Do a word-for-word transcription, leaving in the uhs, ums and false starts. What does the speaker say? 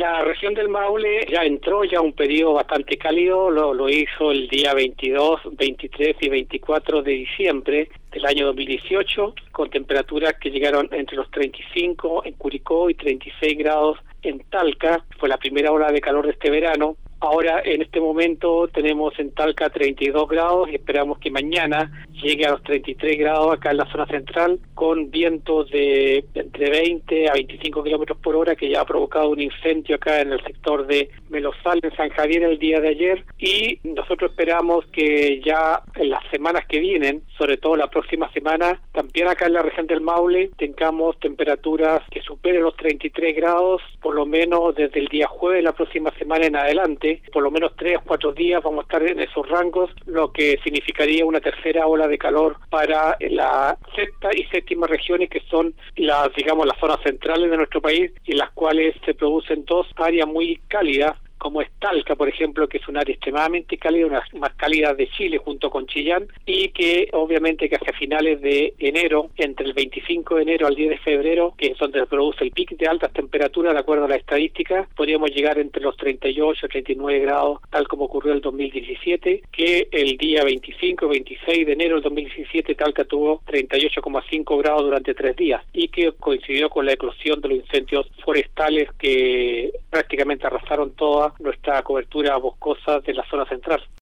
La región del Maule ya entró ya un periodo bastante cálido, lo, lo hizo el día veintidós, veintitrés y veinticuatro de diciembre del año dos mil dieciocho, con temperaturas que llegaron entre los treinta y cinco en Curicó y treinta y seis grados en Talca. Fue la primera ola de calor de este verano. Ahora, en este momento, tenemos en Talca treinta y dos grados y esperamos que mañana llegue a los treinta y tres grados acá en la zona central, con vientos de entre veinte a veinticinco kilómetros por hora, que ya ha provocado un incendio acá en el sector de Melosal, en San Javier, el día de ayer. Y nosotros esperamos que ya en las semanas que vienen, sobre todo la próxima semana, también acá en la región del Maule, tengamos temperaturas que superen los treinta y tres grados, por lo menos desde el día jueves de la próxima semana en adelante. Por lo menos tres o cuatro días vamos a estar en esos rangos, lo que significaría una tercera ola de calor para la sexta y séptima regiones, que son las, digamos, las zonas centrales de nuestro país, y en las cuales se producen dos áreas muy cálidas, como es Talca, por ejemplo, que es un área extremadamente cálida, una más cálida de Chile junto con Chillán, y que obviamente que hacia finales de enero, entre el veinticinco de enero al diez de febrero, que es donde se produce el pico de altas temperaturas, de acuerdo a la estadística, podríamos llegar entre los treinta y ocho, treinta y nueve grados, tal como ocurrió el dos mil diecisiete, que el día veinticinco, veintiséis de enero del dos mil diecisiete Talca tuvo treinta y ocho coma cinco grados durante tres días, y que coincidió con la eclosión de los incendios forestales que prácticamente arrasaron toda nuestra cobertura boscosa de la zona central.